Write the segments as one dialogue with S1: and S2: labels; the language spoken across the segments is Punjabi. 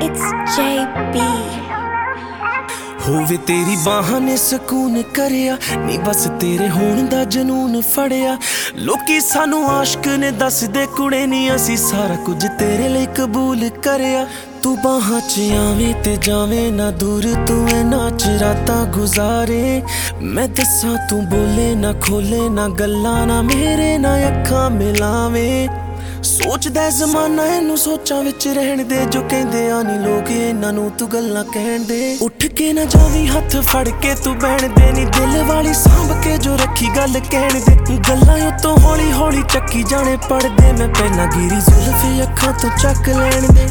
S1: It's JB।
S2: ਹੋਵੇ ਤੇਰੀ ਬਾਹਾਂ ਨੇ ਸਕੂਨ ਕਰਿਆ ਨੀ ਬਸ ਤੇਰੇ ਹੋਣ ਦਾ ਜਨੂਨ ਫੜਿਆ। ਲੋਕੀ ਸਾਨੂੰ ਆਸ਼ਕ ਨੇ ਦੱਸਦੇ ਕੁੜੇ ਨੀ ਅਸੀਂ ਸਾਰਾ ਕੁਝ ਤੇਰੇ ਲਈ ਕਬੂਲ ਕਰਿਆ। ਤੂੰ ਬਾਹਾਂ 'ਚ ਆਵੇਂ ਤੇ ਜਾਵੇਂ ਨਾ ਦੂਰ ਤੂੰ ਇਹਨਾਂ 'ਚ ਰਾਤਾਂ ਗੁਜ਼ਾਰੇ। ਮੈਂ ਦੱਸਾਂ ਤੂੰ ਬੋਲੇ ਨਾ ਖੋਲੇ ਨਾ ਗੱਲਾਂ ਨਾ ਮੇਰੇ ਨਾ ਅੱਖਾਂ ਮਿਲਾਵੇਂ। ਸੋਚਦਾ ਜ਼ਮਾਨਾ ਇਹਨੂੰ ਸੋਚਾਂ ਵਿੱਚ ਰਹਿਣ ਦੇ ਜੋ ਕਹਿੰਦੇ ਆ ਨੀ ਲੋਕ ਇਹਨਾਂ ਨੂੰ ਤੂੰ ਗੱਲਾਂ ਕਹਿਣ ਦੇ। ਉੱਠ ਕੇ ਨਾ ਜਾਵੀਂ ਹੱਥ ਫੜ ਕੇ ਤੂੰ ਬਹਿਣ ਦੇ ਨੀ ਦਿਲ ਵਾਲੀ ਸਾਂਭ ਕੇ ਜੋ ਰੱਖੀ ਗੱਲ ਕਹਿਣ ਦੇ। ਗੱਲਾਂ ਉਤੋਂ ਹੌਲੀ ਹੌਲੀ ਚੱਕੀ ਜਾਣੇ ਪੜਦੇ ਮੈਂ ਪਹਿਲਾਂ ਗਿਰੀ ਜ਼ੁਲਫੀ ਅੱਖਾਂ ਤੋਂ ਚੱਕ ਲੈਣ ਦੇ।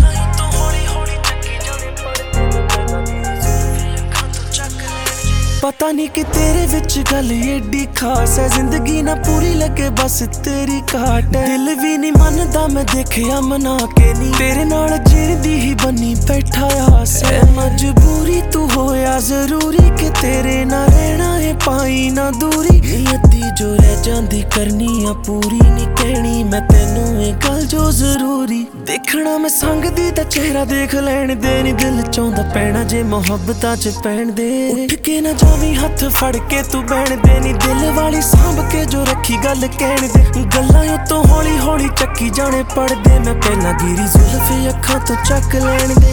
S2: ਪਤਾ ਨਹੀਂ ਕਿ ਤੇਰੇ ਵਿੱਚ ਗੱਲ ਏਡੀ ਖਾਸ ਹੈ ਜ਼ਿੰਦਗੀ ਨਾ ਪੂਰੀ ਲੱਗੇ ਬਸ ਤੇਰੀ ਘਾਟ ਹੈ। ਦਿਲ ਵੀ ਨਹੀਂ ਮੰਨਦਾ ਮੈਂ ਦੇਖਿਆ ਮਨਾ ਕੇ ਨੀ ਤੇਰੇ ਨਾਲ ਜੀਣ ਦੀ ਹੀ ਬਣੀ ਬੈਠਾ ਆਸ ਹੈ। ਮਜਬੂਰੀ ਤੂੰ ਹੋਇਆ ਜ਼ਰੂਰੀ ਕਿ ਤੇਰੇ ਨਾਲ ਰਹਿਣਾ ਹੈ ਪਾਈ ਨਾ ਦੂਰੀ। ਨੀਅਤੀ ਜੋ ਰਹਿ ਜਾਂਦੀ ਕਰਨੀ ਆ ਪੂਰੀ ਨਹੀਂ ਕਹਿਣੀ ਮੈਂ ਤੈਨੂੰ ਇਹ ਗੱਲ ਜੋ ਜ਼ਰੂਰੀ। ਦੇਖਣਾ ਮੈਂ ਸੰਗਦੀ ਦਾ ਚਿਹਰਾ ਦੇਖ ਲੈਣ ਦੇ ਨੀ ਦਿਲ ਚਾਹੁੰਦਾ ਪੈਣਾ ਜੇ ਮੁਹੱਬਤਾਂ 'ਚ ਪੈਣ ਦੇ। ਉੱਠ ਕੇ ਨਾ ਜਾਵੀਂ ਹੱਥ ਫੜ ਕੇ ਤੂੰ ਬਹਿਣ ਦੇ ਨੀ ਦਿਲ ਵਾਲੀ ਸਾਂਭ ਕੇ ਜੋ ਰੱਖੀ ਗੱਲ ਕਹਿਣ ਦੇ। ਗੱਲਾਂ ਉਤੋਂ ਹੌਲੀ ਹੌਲੀ ਚੱਕੀ ਜਾਣੇ ਪੜਦੇ ਮੈਂ ਪਹਿਲਾਂ ਗਿਰੀ ਜ਼ੁਲਫੀ ਅੱਖਾਂ ਤੋਂ ਚੱਕ ਲੈਣ ਦੇ।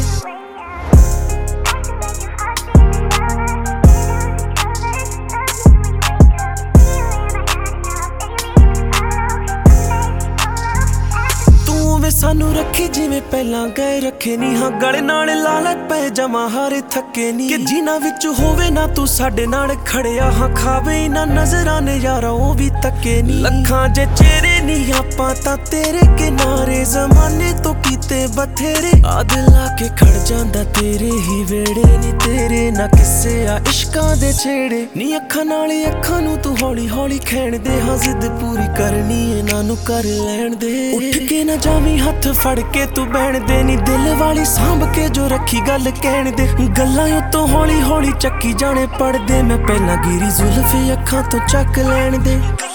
S2: ਸਾਨੂੰ ਰੱਖੀ ਜਿਵੇਂ ਪਹਿਲਾਂ ਗਏ ਰੱਖੇ ਨੀ ਹਾਂ ਗਲੇ ਨਾਲ ਲਾਲ ਪਏ ਜਮਾ ਹਾਰੇ ਥੱਕੇ ਨੀ ਕਿ ਜਿਨ੍ਹਾਂ ਵਿੱਚ ਹੋਵੇ ਨਾ ਤੂੰ ਸਾਡੇ ਨਾਲ ਖੜਿਆ ਹਾਂ ਖਾਵੇ ਨਾ ਨਜ਼ਰਾਂ ਨੇ ਯਾਰਾ ਉਹ ਵੀ ਤੱਕੇ ਨੀ। ਲੱਖਾਂ ਜੇ ਚਿਹਰੇ ਨੀ ਆਪਾਂ ਤਾਂ ਤੇਰੇ ਕਿਨਾਰੇ ਜ਼ਮਾਨੇ ਤੋਂ ਕੀਤੇ ਬਥੇਰੇ ਆਦ ਲਾ ਕੇ ਖੜ ਜਾਂਦਾ ਤੇਰੇ ਹੀ ਵੇੜੇ ਨੀ ਤੇਰੇ ਨਾ ਕਿਸੇ ਆ ਇਸ਼ਕਾਂ ਦੇ ਛੇੜੇ ਨੀ। ਅੱਖਾਂ ਨਾਲ ਅੱਖਾਂ ਨੂੰ ਤੂੰ ਹੌਲੀ ਹੌਲੀ ਖੈਣ ਦੇ ਹਾਂ ਜ਼ਿੱਦ ਪੂਰੀ ਕਰਨੀ ਇਹਨਾਂ ਨੂੰ ਕਰ ਲੈਣ ਦੇ। ਉੱਠ ਕੇ ਨਾ ਜਾਵੀਂ ਹੱਥ ਫੜ ਕੇ ਤੂੰ ਬਹਿਣ ਦੇ ਨੀ ਦਿਲ ਵਾਲੀ ਸਾਂਭ ਕੇ ਜੋ ਰੱਖੀ ਗੱਲ ਕਹਿਣ ਦੇ। ਗੱਲਾਂ ਉਤੋਂ ਹੌਲੀ ਹੌਲੀ ਚੱਕੀ ਜਾਣੇ ਪੜਦੇ ਮੈਂ ਪਹਿਲਾਂ ਗਿਰੀ ਜ਼ੁਲਫੀ ਅੱਖਾਂ ਤੋਂ ਚੱਕ ਲੈਣ ਦੇ।